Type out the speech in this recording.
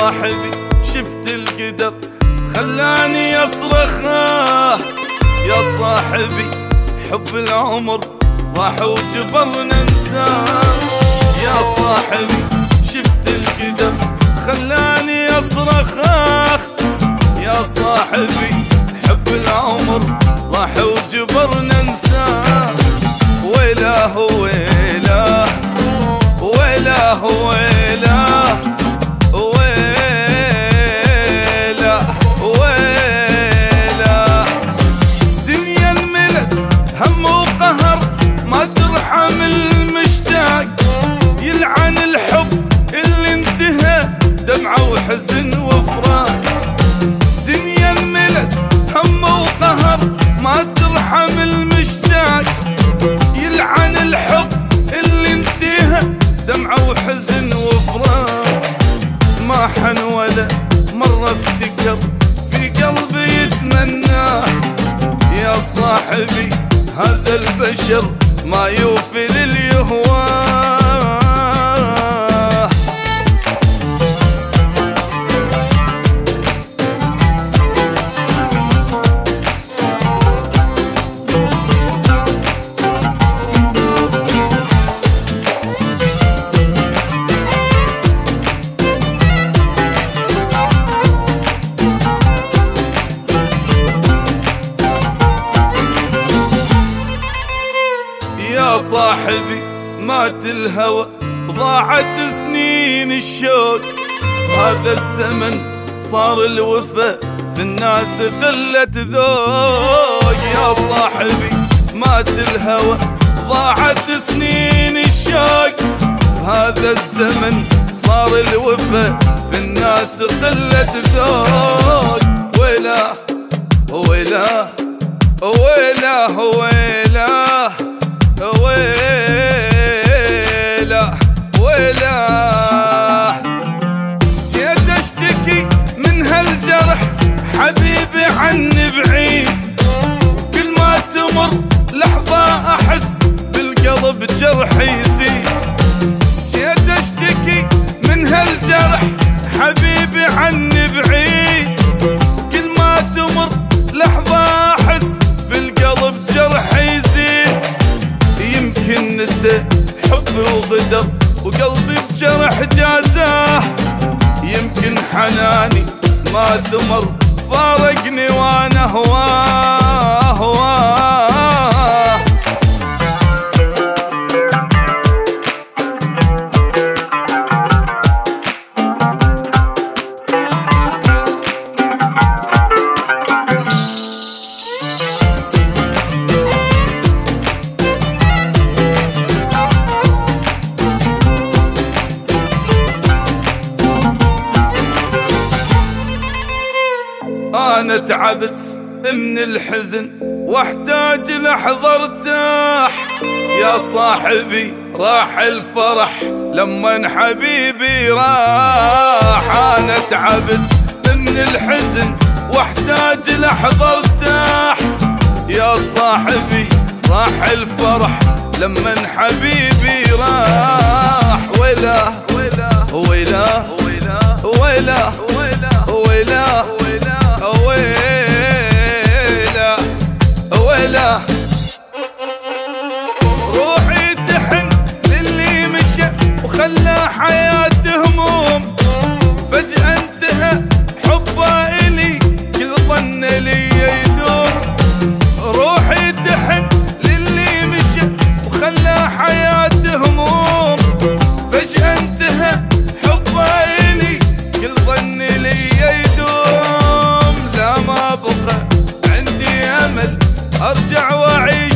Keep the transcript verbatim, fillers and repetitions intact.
صاحبي شفت القدر خلاني اصرخ آه يا صاحبي حب العمر راح وجبرنا ننساه. يا صاحبي شفت القدر خلاني اصرخ آه يا صاحبي حب العمر راح وجبرنا ننساه. ويلاه ويلاه ويلاه ويلاه ويلاه ويلاه دنيا الملت هم وقهر ما ترحم المشتاق. يلعن الحب اللي انتهى دمعة وحزن وفراق. دنيا الملت هم وقهر ما ترحم المشتاق. يلعن الحب اللي انتهى دمعة وحزن وفراق. ما حن ولا مرة افتكر في قلبي يتمناه. يا صاحبي هذا البشر ما يوفي لليهواه. يا صاحبي مات الهوى ضاعت سنين الشوق. هذا الزمن صار الوفا في الناس قلة ذوق. يا صاحبي مات الهوى ضاعت سنين الشوق. هذا الزمن صار الوفا في الناس قلة ذوق. ويلاه ويلاه ويلاه ويلاه ويلاه ويلاه جيت اشتكي من هالجرح حبيبي عني بعيد. وكل ما تمر لحظة احس بالقلب جرح يزيد. جيت اشتكي من هالجرح حبيبي عني بعيد. كل ما تمر لحظة احس بالقلب جرح يزيد. يمكن نسى حبي وغدر وقلبي بجرح جازاه. يمكن حناني ما ثمر فارقني وانا هواه هواه. أنا تعبت من الحزن واحتاج لحظة ارتاح. يا صاحبي راح الفرح لما حبيبي راح. أنا تعبت من الحزن واحتاج لحظة ارتاح. يا صاحبي راح الفرح لما حبيبي راح. ويلاه ويلاه ويلاه ويلاه ويلاه ويلاه ويلاه روحي تحن للي مشى وخلى حياته هموم. فجأة انتهى حبه إلي كل ظن لي يدوم. روحي تحن للي مشى وخلى حياته هموم. فجأة انتهى حبه إلي كل ظن لي يدوم. لا ما بقى عندي أمل أرجع وأعيد